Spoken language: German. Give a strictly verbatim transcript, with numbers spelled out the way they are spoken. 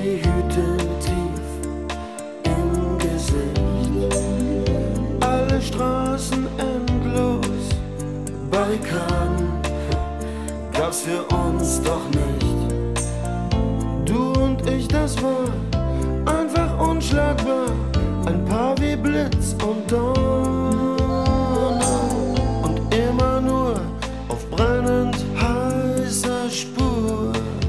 die Hüte tief im Gesicht. Alle Straßen endlos, Barrikaden gab's für uns doch nicht. Du und ich, das war einfach unschlagbar, ein Paar wie Blitz und Donner.